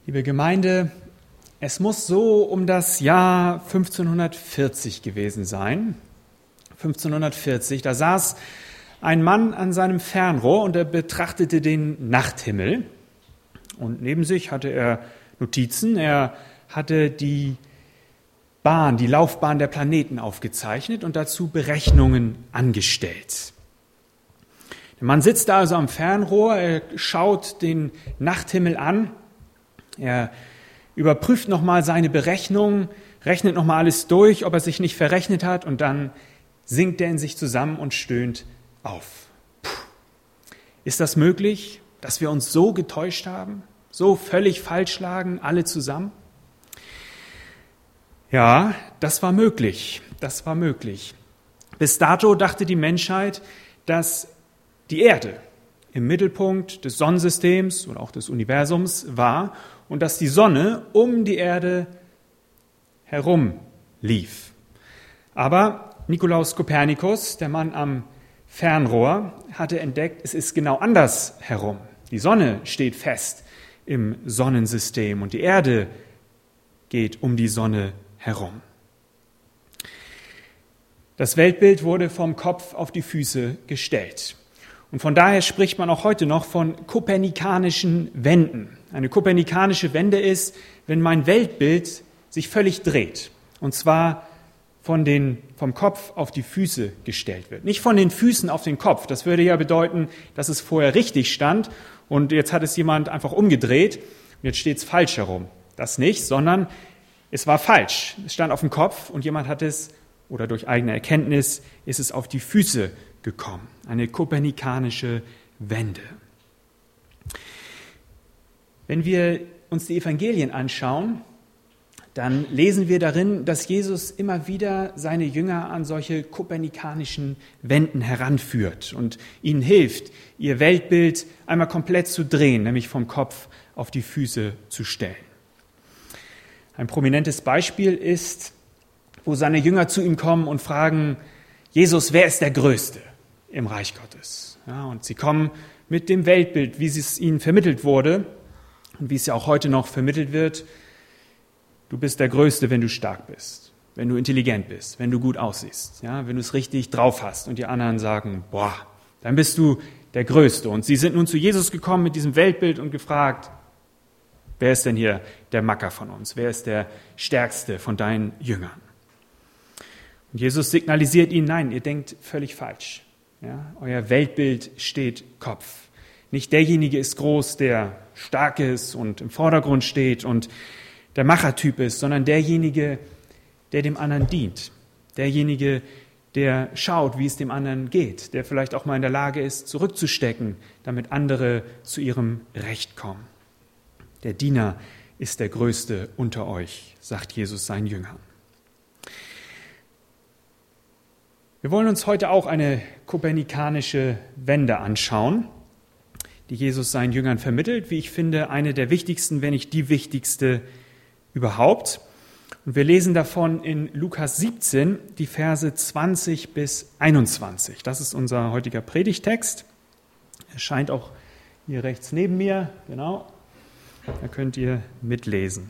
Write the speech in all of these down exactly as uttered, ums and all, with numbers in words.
Liebe Gemeinde, es muss so um das Jahr fünfzehnhundertvierzig gewesen sein. fünfzehnhundertvierzig, da saß ein Mann an seinem Fernrohr und er betrachtete den Nachthimmel. Und neben sich hatte er Notizen, er hatte die Bahn, die Laufbahn der Planeten aufgezeichnet und dazu Berechnungen angestellt. Der Mann sitzt da also am Fernrohr, er schaut den Nachthimmel an, er überprüft nochmal seine Berechnungen, rechnet nochmal alles durch, ob er sich nicht verrechnet hat, und dann sinkt er in sich zusammen und stöhnt auf. Puh. Ist das möglich, dass wir uns so getäuscht haben, so völlig falsch lagen, alle zusammen? Ja, das war möglich, das war möglich. Bis dato dachte die Menschheit, dass die Erde im Mittelpunkt des Sonnensystems oder auch des Universums war und dass die Sonne um die Erde herum lief. Aber Nikolaus Kopernikus, der Mann am Fernrohr, hatte entdeckt, es ist genau anders herum. Die Sonne steht fest im Sonnensystem und die Erde geht um die Sonne herum. Das Weltbild wurde vom Kopf auf die Füße gestellt. Und von daher spricht man auch heute noch von kopernikanischen Wenden. Eine kopernikanische Wende ist, wenn mein Weltbild sich völlig dreht. Und zwar von den, vom Kopf auf die Füße gestellt wird. Nicht von den Füßen auf den Kopf. Das würde ja bedeuten, dass es vorher richtig stand und jetzt hat es jemand einfach umgedreht und jetzt steht es falsch herum. Das nicht, sondern es war falsch. Es stand auf dem Kopf und jemand hat es, oder durch eigene Erkenntnis, ist es auf die Füße gekommen. Eine kopernikanische Wende. Wenn wir uns die Evangelien anschauen, dann lesen wir darin, dass Jesus immer wieder seine Jünger an solche kopernikanischen Wenden heranführt und ihnen hilft, ihr Weltbild einmal komplett zu drehen, nämlich vom Kopf auf die Füße zu stellen. Ein prominentes Beispiel ist, wo seine Jünger zu ihm kommen und fragen, Jesus, wer ist der Größte im Reich Gottes? Ja, und sie kommen mit dem Weltbild, wie es ihnen vermittelt wurde und wie es ja auch heute noch vermittelt wird. Du bist der Größte, wenn du stark bist, wenn du intelligent bist, wenn du gut aussiehst, ja, wenn du es richtig drauf hast. Und die anderen sagen, boah, dann bist du der Größte. Und sie sind nun zu Jesus gekommen mit diesem Weltbild und gefragt, wer ist denn hier der Macker von uns? Wer ist der Stärkste von deinen Jüngern? Und Jesus signalisiert ihnen, nein, ihr denkt völlig falsch. Ja, euer Weltbild steht Kopf. Nicht derjenige ist groß, der stark ist und im Vordergrund steht und der Machertyp ist, sondern derjenige, der dem anderen dient. Derjenige, der schaut, wie es dem anderen geht, der vielleicht auch mal in der Lage ist, zurückzustecken, damit andere zu ihrem Recht kommen. Der Diener ist der Größte unter euch, sagt Jesus seinen Jüngern. Wir wollen uns heute auch eine kopernikanische Wende anschauen, die Jesus seinen Jüngern vermittelt. Wie ich finde, eine der wichtigsten, wenn nicht die wichtigste überhaupt. Und wir lesen davon in Lukas siebzehn, die Verse zwanzig bis einundzwanzig. Das ist unser heutiger Predigtext. Er scheint auch hier rechts neben mir, genau. Da könnt ihr mitlesen.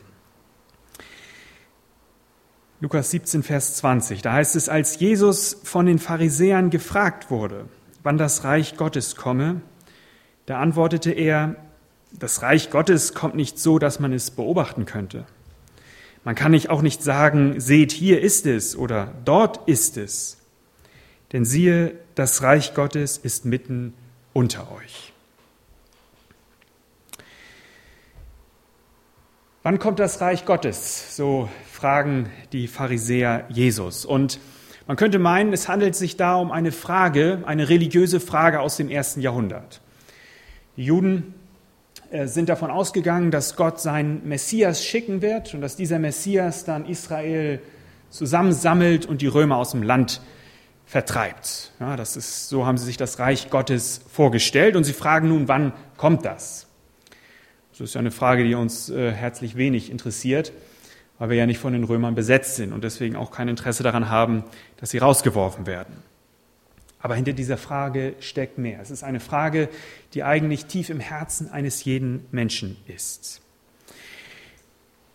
Lukas siebzehn, Vers zwanzig, da heißt es, als Jesus von den Pharisäern gefragt wurde, wann das Reich Gottes komme, da antwortete er, das Reich Gottes kommt nicht so, dass man es beobachten könnte. Man kann nicht auch nicht sagen, seht, hier ist es oder dort ist es. Denn siehe, das Reich Gottes ist mitten unter euch. Wann kommt das Reich Gottes? So fragen die Pharisäer Jesus. Und man könnte meinen, es handelt sich da um eine Frage, eine religiöse Frage aus dem ersten Jahrhundert. Die Juden sind davon ausgegangen, dass Gott seinen Messias schicken wird und dass dieser Messias dann Israel zusammensammelt und die Römer aus dem Land vertreibt. Ja, das ist, so haben sie sich das Reich Gottes vorgestellt und sie fragen nun, wann kommt das? Das ist ja eine Frage, die uns äh, herzlich wenig interessiert, weil wir ja nicht von den Römern besetzt sind und deswegen auch kein Interesse daran haben, dass sie rausgeworfen werden. Aber hinter dieser Frage steckt mehr. Es ist eine Frage, die eigentlich tief im Herzen eines jeden Menschen ist.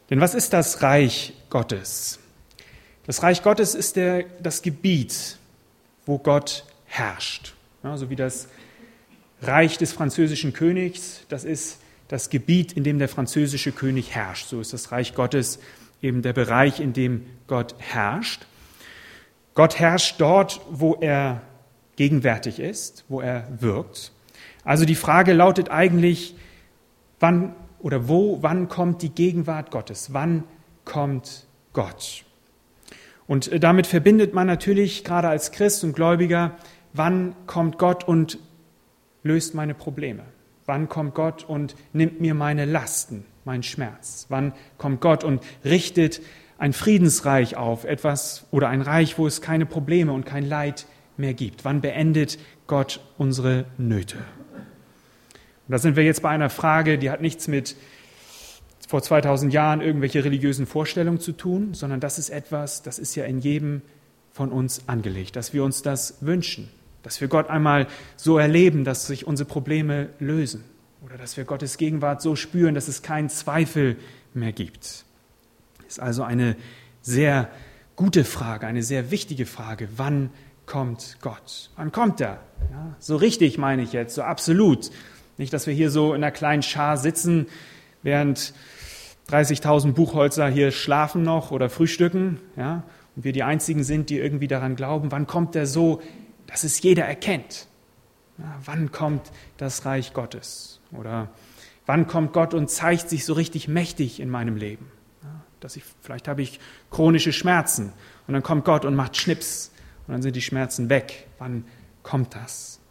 Denn was ist das Reich Gottes? Das Reich Gottes ist der, das Gebiet, wo Gott herrscht. Ja, so wie das Reich des französischen Königs, das ist das Gebiet, in dem der französische König herrscht. So ist das Reich Gottes eben der Bereich, in dem Gott herrscht. Gott herrscht dort, wo er gegenwärtig ist, wo er wirkt. Also die Frage lautet eigentlich, wann oder wo, wann kommt die Gegenwart Gottes? Wann kommt Gott? Und damit verbindet man natürlich gerade als Christ und Gläubiger, wann kommt Gott und löst meine Probleme? Wann kommt Gott und nimmt mir meine Lasten, meinen Schmerz? Wann kommt Gott und richtet ein Friedensreich auf, etwas oder ein Reich, wo es keine Probleme und kein Leid mehr gibt? Wann beendet Gott unsere Nöte? Und da sind wir jetzt bei einer Frage, die hat nichts mit vor zweitausend Jahren irgendwelche religiösen Vorstellungen zu tun, sondern das ist etwas, das ist ja in jedem von uns angelegt, dass wir uns das wünschen, dass wir Gott einmal so erleben, dass sich unsere Probleme lösen oder dass wir Gottes Gegenwart so spüren, dass es keinen Zweifel mehr gibt. Das ist also eine sehr gute Frage, eine sehr wichtige Frage. Wann kommt Gott? Wann kommt er? Ja, so richtig meine ich jetzt, so absolut. Nicht, dass wir hier so in einer kleinen Schar sitzen, während dreißigtausend Buchholzer hier schlafen noch oder frühstücken, ja, und wir die Einzigen sind, die irgendwie daran glauben. Wann kommt er so, dass es jeder erkennt? Ja, wann kommt das Reich Gottes? Oder wann kommt Gott und zeigt sich so richtig mächtig in meinem Leben? Ja, dass ich, vielleicht habe ich chronische Schmerzen und dann kommt Gott und macht Schnips und dann sind die Schmerzen weg. Wann kommt das?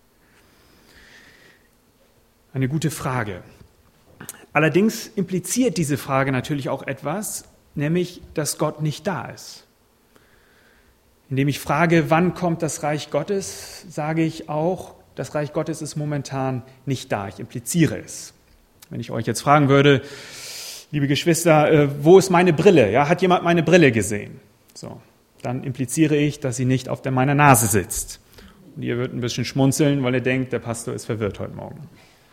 Eine gute Frage. Allerdings impliziert diese Frage natürlich auch etwas, nämlich, dass Gott nicht da ist. Indem ich frage, wann kommt das Reich Gottes, sage ich auch, das Reich Gottes ist momentan nicht da. Ich impliziere es. Wenn ich euch jetzt fragen würde, liebe Geschwister, wo ist meine Brille? Ja, hat jemand meine Brille gesehen? So, dann impliziere ich, dass sie nicht auf der meiner Nase sitzt. Und ihr würdet ein bisschen schmunzeln, weil ihr denkt, der Pastor ist verwirrt heute Morgen.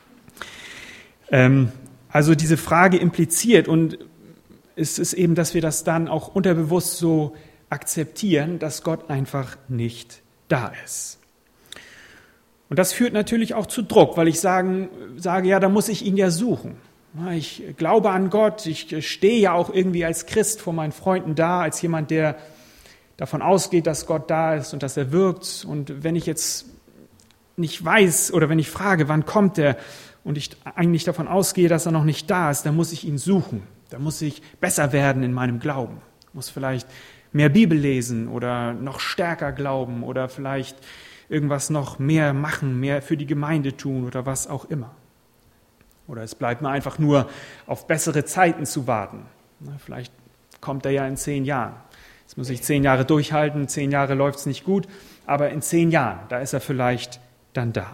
Ähm, also diese Frage impliziert, und es ist eben, dass wir das dann auch unterbewusst so akzeptieren, dass Gott einfach nicht da ist. Und das führt natürlich auch zu Druck, weil ich sagen, sage, ja, da muss ich ihn ja suchen. Ich glaube an Gott, ich stehe ja auch irgendwie als Christ vor meinen Freunden da, als jemand, der davon ausgeht, dass Gott da ist und dass er wirkt. Und wenn ich jetzt nicht weiß oder wenn ich frage, wann kommt er, und ich eigentlich davon ausgehe, dass er noch nicht da ist, dann muss ich ihn suchen. Da muss ich besser werden in meinem Glauben. Muss vielleicht mehr Bibel lesen oder noch stärker glauben oder vielleicht irgendwas noch mehr machen, mehr für die Gemeinde tun oder was auch immer. Oder es bleibt mir einfach nur auf bessere Zeiten zu warten. Vielleicht kommt er ja in zehn Jahren. Jetzt muss ich zehn Jahre durchhalten, zehn Jahre läuft es nicht gut, aber in zehn Jahren, da ist er vielleicht dann da.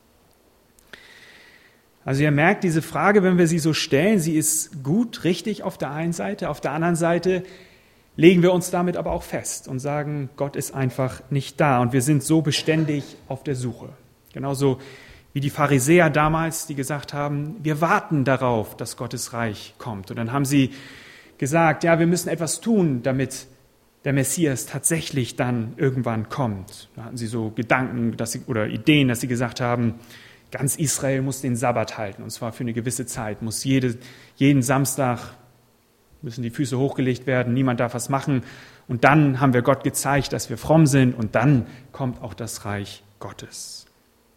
Also ihr merkt, diese Frage, wenn wir sie so stellen, sie ist gut, richtig auf der einen Seite. Auf der anderen Seite legen wir uns damit aber auch fest und sagen, Gott ist einfach nicht da. Und wir sind so beständig auf der Suche. Genauso wie die Pharisäer damals, die gesagt haben, wir warten darauf, dass Gottes Reich kommt. Und dann haben sie gesagt, ja, wir müssen etwas tun, damit der Messias tatsächlich dann irgendwann kommt. Da hatten sie so Gedanken dass sie, oder Ideen, dass sie gesagt haben, ganz Israel muss den Sabbat halten, und zwar für eine gewisse Zeit, muss jede, jeden Samstag müssen die Füße hochgelegt werden, niemand darf was machen. Und dann haben wir Gott gezeigt, dass wir fromm sind, und dann kommt auch das Reich Gottes.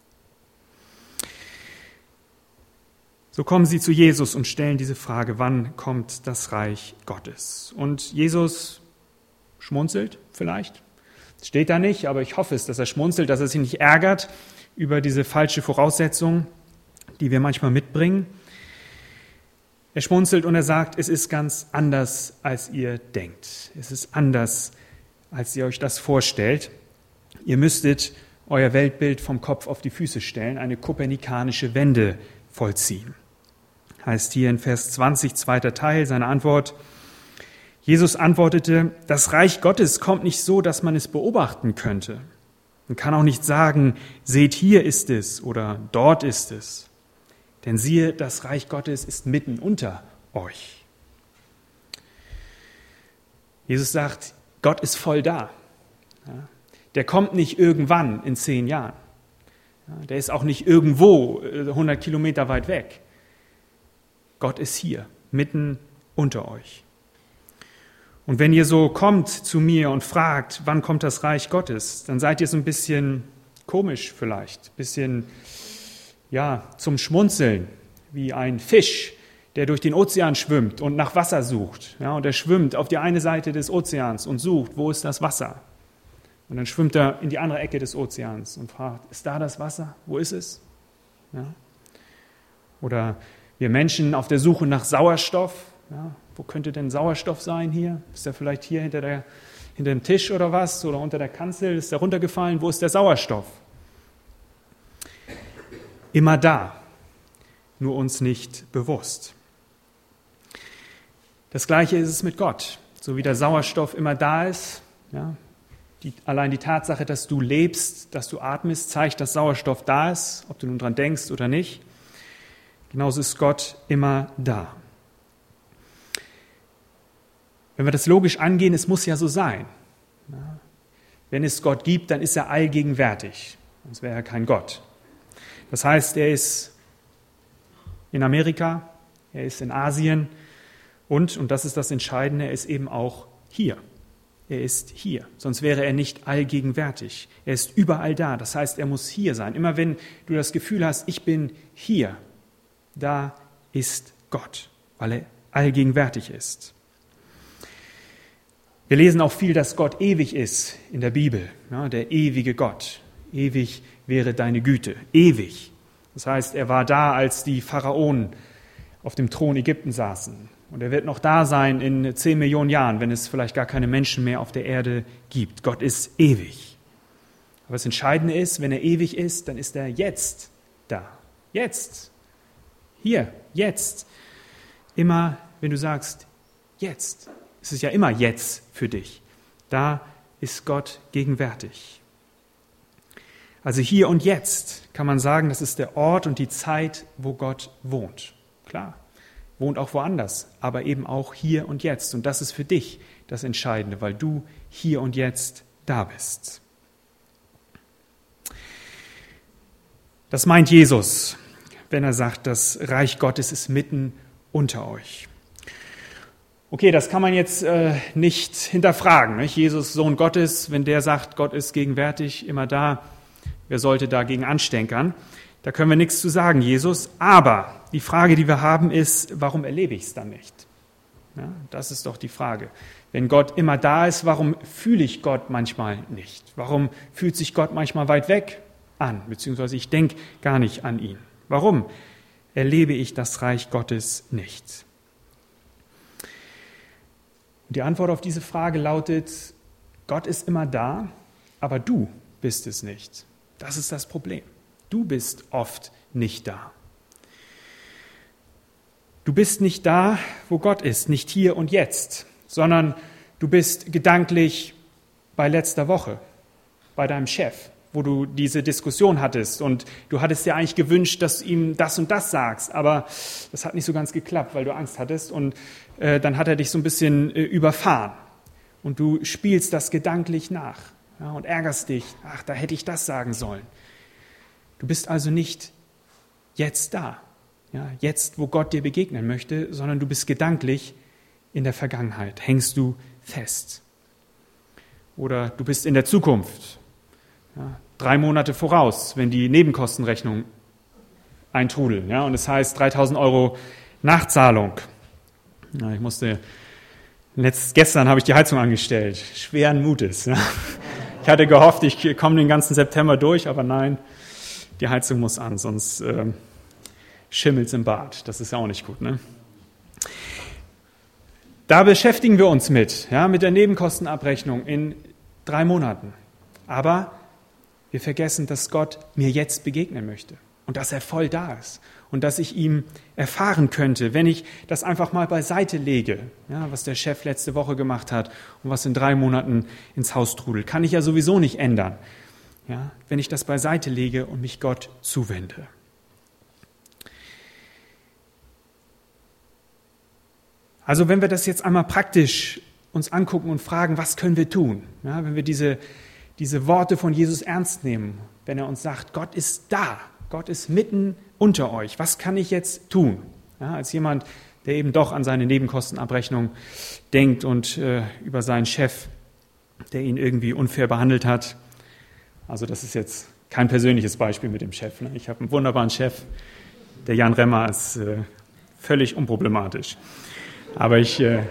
So kommen sie zu Jesus und stellen diese Frage, wann kommt das Reich Gottes? Und Jesus schmunzelt vielleicht, das steht da nicht, aber ich hoffe es, dass er schmunzelt, dass er sich nicht ärgert über diese falsche Voraussetzung, die wir manchmal mitbringen. Er schmunzelt und er sagt, es ist ganz anders, als ihr denkt. Es ist anders, als ihr euch das vorstellt. Ihr müsstet euer Weltbild vom Kopf auf die Füße stellen, eine kopernikanische Wende vollziehen. Heißt hier in Vers zwanzig, zweiter Teil, seine Antwort. Jesus antwortete, das Reich Gottes kommt nicht so, dass man es beobachten könnte. Man kann auch nicht sagen, seht, hier ist es oder dort ist es. Denn siehe, das Reich Gottes ist mitten unter euch. Jesus sagt, Gott ist voll da. Ja, der kommt nicht irgendwann in zehn Jahren. Ja, der ist auch nicht irgendwo hundert Kilometer weit weg. Gott ist hier, mitten unter euch. Und wenn ihr so kommt zu mir und fragt, wann kommt das Reich Gottes, dann seid ihr so ein bisschen komisch vielleicht, ein bisschen ja, zum Schmunzeln, wie ein Fisch, der durch den Ozean schwimmt und nach Wasser sucht. Ja, und er schwimmt auf die eine Seite des Ozeans und sucht, wo ist das Wasser? Und dann schwimmt er in die andere Ecke des Ozeans und fragt, ist da das Wasser? Wo ist es? Ja. Oder wir Menschen auf der Suche nach Sauerstoff. Ja, wo könnte denn Sauerstoff sein hier? Ist er vielleicht hier hinter, der, hinter dem Tisch oder was? Oder unter der Kanzel? Ist er runtergefallen? Wo ist der Sauerstoff? Immer da, nur uns nicht bewusst. Das Gleiche ist es mit Gott. So wie der Sauerstoff immer da ist, ja, die, allein die Tatsache, dass du lebst, dass du atmest, zeigt, dass Sauerstoff da ist, ob du nun dran denkst oder nicht. Genauso ist Gott immer da. Wenn wir das logisch angehen, es muss ja so sein. Ja, wenn es Gott gibt, dann ist er allgegenwärtig, sonst wäre er kein Gott. Das heißt, er ist in Amerika, er ist in Asien und, und das ist das Entscheidende, er ist eben auch hier. Er ist hier, sonst wäre er nicht allgegenwärtig. Er ist überall da, das heißt, er muss hier sein. Immer wenn du das Gefühl hast, ich bin hier, da ist Gott, weil er allgegenwärtig ist. Wir lesen auch viel, dass Gott ewig ist in der Bibel, ja, der ewige Gott. Ewig wäre deine Güte, ewig. Das heißt, er war da, als die Pharaonen auf dem Thron Ägypten saßen. Und er wird noch da sein in zehn Millionen Jahren, wenn es vielleicht gar keine Menschen mehr auf der Erde gibt. Gott ist ewig. Aber das Entscheidende ist, wenn er ewig ist, dann ist er jetzt da. Jetzt. Hier, jetzt. Immer, wenn du sagst, jetzt. Es ist ja immer jetzt für dich. Da ist Gott gegenwärtig. Also hier und jetzt kann man sagen, das ist der Ort und die Zeit, wo Gott wohnt. Klar, wohnt auch woanders, aber eben auch hier und jetzt. Und das ist für dich das Entscheidende, weil du hier und jetzt da bist. Das meint Jesus, wenn er sagt, das Reich Gottes ist mitten unter euch. Okay, das kann man jetzt äh, nicht hinterfragen. Nicht? Jesus, Sohn Gottes, wenn der sagt, Gott ist gegenwärtig, immer da, wer sollte dagegen anstänkern? Da können wir nichts zu sagen, Jesus. Aber die Frage, die wir haben, ist, warum erlebe ich es dann nicht? Ja, das ist doch die Frage. Wenn Gott immer da ist, warum fühle ich Gott manchmal nicht? Warum fühlt sich Gott manchmal weit weg an? Beziehungsweise ich denke gar nicht an ihn. Warum erlebe ich das Reich Gottes nicht? Und die Antwort auf diese Frage lautet, Gott ist immer da, aber du bist es nicht. Das ist das Problem. Du bist oft nicht da. Du bist nicht da, wo Gott ist, nicht hier und jetzt, sondern du bist gedanklich bei letzter Woche, bei deinem Chef, wo du diese Diskussion hattest und du hattest dir eigentlich gewünscht, dass du ihm das und das sagst, aber das hat nicht so ganz geklappt, weil du Angst hattest und äh, dann hat er dich so ein bisschen äh, überfahren und du spielst das gedanklich nach, ja, und ärgerst dich, ach, da hätte ich das sagen sollen. Du bist also nicht jetzt da, ja, jetzt, wo Gott dir begegnen möchte, sondern du bist gedanklich in der Vergangenheit, hängst du fest. Oder du bist in der Zukunft, ja, drei Monate voraus, wenn die Nebenkostenrechnung eintrudeln. Ja, und es heißt dreitausend Euro Nachzahlung. Ja, ich musste, letzt, gestern habe ich die Heizung angestellt, schweren Mutes. Ja. Ich hatte gehofft, ich komme den ganzen September durch, aber nein, die Heizung muss an, sonst äh, schimmelt es im Bad. Das ist ja auch nicht gut, ne? Da beschäftigen wir uns mit, ja, mit der Nebenkostenabrechnung in drei Monaten. Aber wir vergessen, dass Gott mir jetzt begegnen möchte und dass er voll da ist und dass ich ihm erfahren könnte, wenn ich das einfach mal beiseite lege, ja, was der Chef letzte Woche gemacht hat und was in drei Monaten ins Haus trudelt, kann ich ja sowieso nicht ändern, ja, wenn ich das beiseite lege und mich Gott zuwende. Also wenn wir das jetzt einmal praktisch uns angucken und fragen, was können wir tun? Ja, wenn wir diese, diese Worte von Jesus ernst nehmen, wenn er uns sagt, Gott ist da, Gott ist mitten unter euch, was kann ich jetzt tun? Ja, als jemand, der eben doch an seine Nebenkostenabrechnung denkt und äh, über seinen Chef, der ihn irgendwie unfair behandelt hat. Also das ist jetzt kein persönliches Beispiel mit dem Chef. Ne? Ich habe einen wunderbaren Chef, der Jan Remmer ist äh, völlig unproblematisch. Aber ich, äh,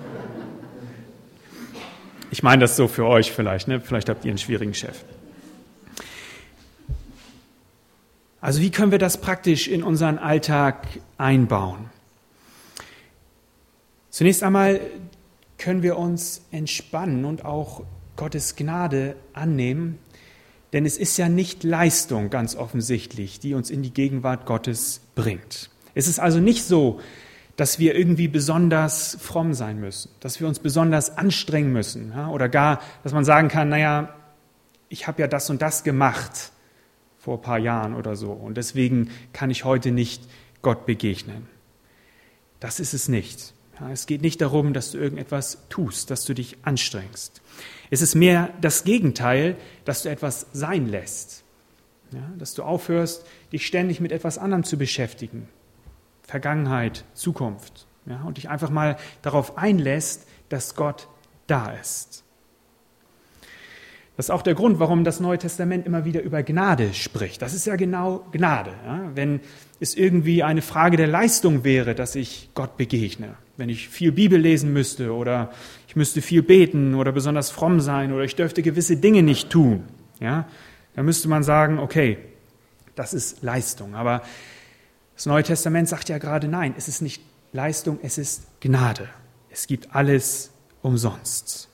ich meine das so für euch vielleicht. Ne? Vielleicht habt ihr einen schwierigen Chef. Also wie können wir das praktisch in unseren Alltag einbauen? Zunächst einmal können wir uns entspannen und auch Gottes Gnade annehmen, denn es ist ja nicht Leistung, ganz offensichtlich, die uns in die Gegenwart Gottes bringt. Es ist also nicht so, dass wir irgendwie besonders fromm sein müssen, dass wir uns besonders anstrengen müssen, ja, oder gar, dass man sagen kann, naja, ich habe ja das und das gemacht vor ein paar Jahren oder so und deswegen kann ich heute nicht Gott begegnen. Das ist es nicht. Ja, es geht nicht darum, dass du irgendetwas tust, dass du dich anstrengst. Es ist mehr das Gegenteil, dass du etwas sein lässt. Ja, dass du aufhörst, dich ständig mit etwas anderem zu beschäftigen. Vergangenheit, Zukunft. Ja, und dich einfach mal darauf einlässt, dass Gott da ist. Das ist auch der Grund, warum das Neue Testament immer wieder über Gnade spricht. Das ist ja genau Gnade. Ja? Wenn es irgendwie eine Frage der Leistung wäre, dass ich Gott begegne, wenn ich viel Bibel lesen müsste oder ich müsste viel beten oder besonders fromm sein oder ich dürfte gewisse Dinge nicht tun, ja, dann müsste man sagen, okay, das ist Leistung. Aber das Neue Testament sagt ja gerade, nein, es ist nicht Leistung, es ist Gnade. Es gibt alles umsonst.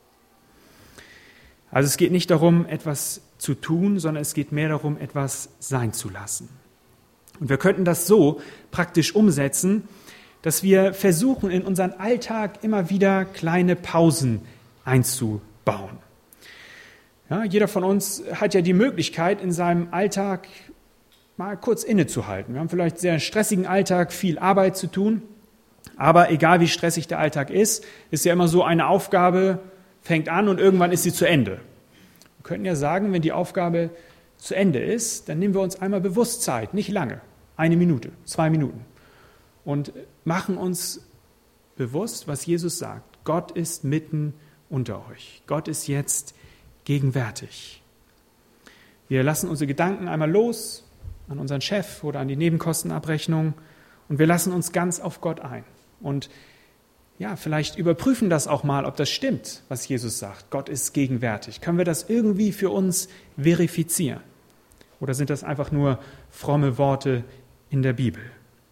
Also es geht nicht darum, etwas zu tun, sondern es geht mehr darum, etwas sein zu lassen. Und wir könnten das so praktisch umsetzen, dass wir versuchen, in unseren Alltag immer wieder kleine Pausen einzubauen. Ja, jeder von uns hat ja die Möglichkeit, in seinem Alltag mal kurz innezuhalten. Wir haben vielleicht einen sehr stressigen Alltag, viel Arbeit zu tun, aber egal wie stressig der Alltag ist, ist ja immer so eine Aufgabe, fängt an und irgendwann ist sie zu Ende. Wir könnten ja sagen, wenn die Aufgabe zu Ende ist, dann nehmen wir uns einmal bewusst Zeit, nicht lange, eine Minute, zwei Minuten und machen uns bewusst, was Jesus sagt. Gott ist mitten unter euch. Gott ist jetzt gegenwärtig. Wir lassen unsere Gedanken einmal los an unseren Chef oder an die Nebenkostenabrechnung und wir lassen uns ganz auf Gott ein. Und ja, vielleicht überprüfen das auch mal, ob das stimmt, was Jesus sagt. Gott ist gegenwärtig. Können wir das irgendwie für uns verifizieren? Oder sind das einfach nur fromme Worte in der Bibel?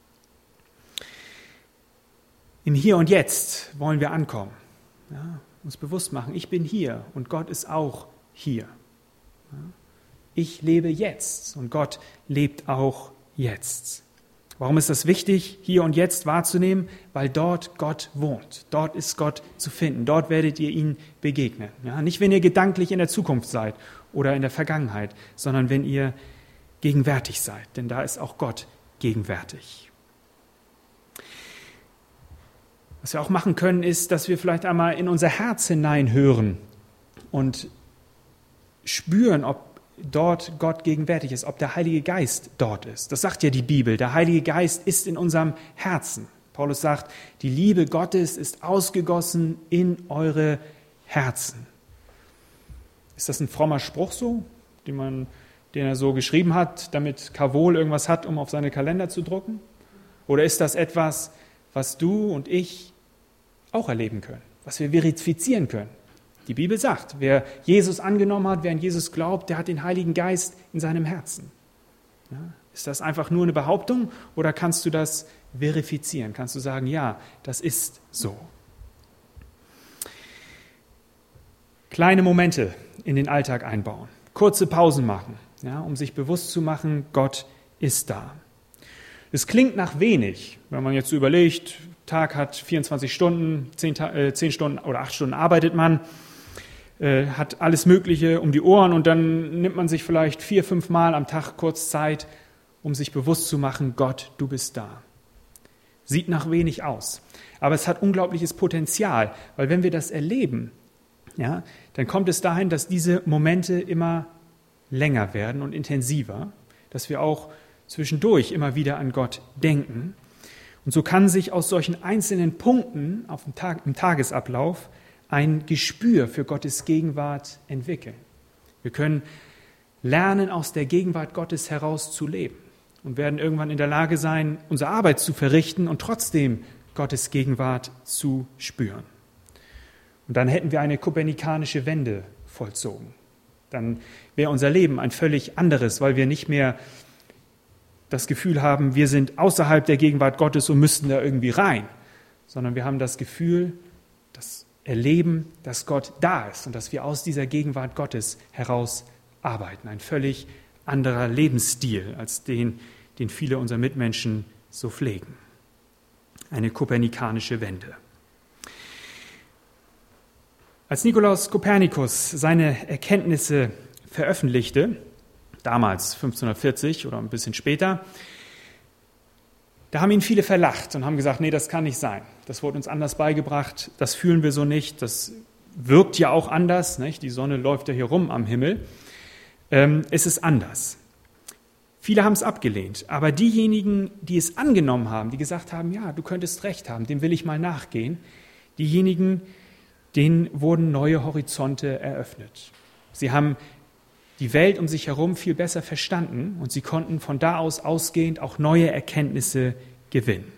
Im Hier und Jetzt wollen wir ankommen. Ja, uns bewusst machen, ich bin hier und Gott ist auch hier. Ja, ich lebe jetzt und Gott lebt auch jetzt. Warum ist das wichtig, hier und jetzt wahrzunehmen? Weil dort Gott wohnt. Dort ist Gott zu finden. Dort werdet ihr ihn begegnen. Ja, nicht, wenn ihr gedanklich in der Zukunft seid oder in der Vergangenheit, sondern wenn ihr gegenwärtig seid. Denn da ist auch Gott gegenwärtig. Was wir auch machen können, ist, dass wir vielleicht einmal in unser Herz hineinhören und spüren, ob dort Gott gegenwärtig ist, ob der Heilige Geist dort ist. Das sagt ja die Bibel. Der Heilige Geist ist in unserem Herzen. Paulus sagt, die Liebe Gottes ist ausgegossen in eure Herzen. Ist das ein frommer Spruch so, den, man, den er so geschrieben hat, damit Kavol irgendwas hat, um auf seine Kalender zu drucken? Oder ist das etwas, was du und ich auch erleben können, was wir verifizieren können? Die Bibel sagt, wer Jesus angenommen hat, wer an Jesus glaubt, der hat den Heiligen Geist in seinem Herzen. Ja, ist das einfach nur eine Behauptung oder kannst du das verifizieren? Kannst du sagen, ja, das ist so? Kleine Momente in den Alltag einbauen, kurze Pausen machen, ja, um sich bewusst zu machen, Gott ist da. Es klingt nach wenig, wenn man jetzt so überlegt, Tag hat vierundzwanzig Stunden, zehn, äh, zehn Stunden oder acht Stunden arbeitet man, äh, hat alles Mögliche um die Ohren und dann nimmt man sich vielleicht vier, fünf Mal am Tag kurz Zeit, um sich bewusst zu machen, Gott, du bist da. Sieht nach wenig aus. Aber es hat unglaubliches Potenzial, weil wenn wir das erleben, ja, dann kommt es dahin, dass diese Momente immer länger werden und intensiver, dass wir auch zwischendurch immer wieder an Gott denken. Und so kann sich aus solchen einzelnen Punkten auf dem Tag, im Tagesablauf ein Gespür für Gottes Gegenwart entwickeln. Wir können lernen, aus der Gegenwart Gottes heraus zu leben und werden irgendwann in der Lage sein, unsere Arbeit zu verrichten und trotzdem Gottes Gegenwart zu spüren. Und dann hätten wir eine kopernikanische Wende vollzogen. Dann wäre unser Leben ein völlig anderes, weil wir nicht mehr das Gefühl haben, wir sind außerhalb der Gegenwart Gottes und müssten da irgendwie rein, sondern wir haben das Gefühl, das Erleben, dass Gott da ist und dass wir aus dieser Gegenwart Gottes heraus arbeiten. Ein völlig anderer Lebensstil als den, den viele unserer Mitmenschen so pflegen. Eine kopernikanische Wende. Als Nikolaus Kopernikus seine Erkenntnisse veröffentlichte, damals fünfzehnhundertvierzig oder ein bisschen später, da haben ihn viele verlacht und haben gesagt, nee, das kann nicht sein. Das wurde uns anders beigebracht, das fühlen wir so nicht, das wirkt ja auch anders, nicht? Die Sonne läuft ja hier rum am Himmel. Ähm, es ist anders. Viele haben es abgelehnt, aber diejenigen, die es angenommen haben, die gesagt haben, ja, du könntest recht haben, dem will ich mal nachgehen, diejenigen, denen wurden neue Horizonte eröffnet. Sie haben die Welt um sich herum viel besser verstanden und sie konnten von da aus ausgehend auch neue Erkenntnisse gewinnen.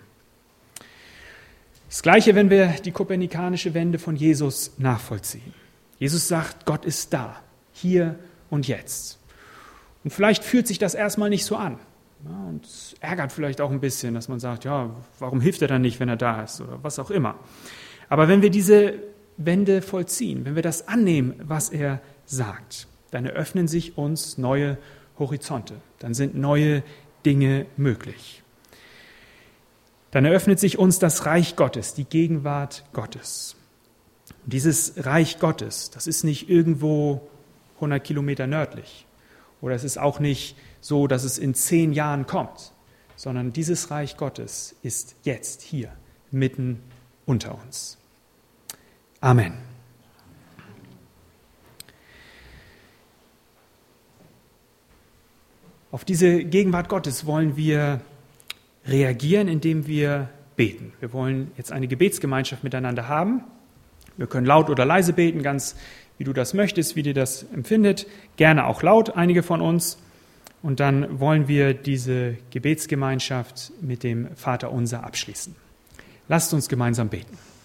Das Gleiche, wenn wir die kopernikanische Wende von Jesus nachvollziehen. Jesus sagt, Gott ist da, hier und jetzt. Und vielleicht fühlt sich das erstmal nicht so an. Ja, und es ärgert vielleicht auch ein bisschen, dass man sagt, ja, warum hilft er dann nicht, wenn er da ist oder was auch immer. Aber wenn wir diese Wende vollziehen, wenn wir das annehmen, was er sagt, dann eröffnen sich uns neue Horizonte, dann sind neue Dinge möglich. Dann eröffnet sich uns das Reich Gottes, die Gegenwart Gottes. Und dieses Reich Gottes, das ist nicht irgendwo hundert Kilometer nördlich oder es ist auch nicht so, dass es in zehn Jahren kommt, sondern dieses Reich Gottes ist jetzt hier, mitten unter uns. Amen. Auf diese Gegenwart Gottes wollen wir reagieren, indem wir beten. Wir wollen jetzt eine Gebetsgemeinschaft miteinander haben. Wir können laut oder leise beten, ganz wie du das möchtest, wie dir das empfindet. Gerne auch laut, einige von uns. Und dann wollen wir diese Gebetsgemeinschaft mit dem Vaterunser abschließen. Lasst uns gemeinsam beten.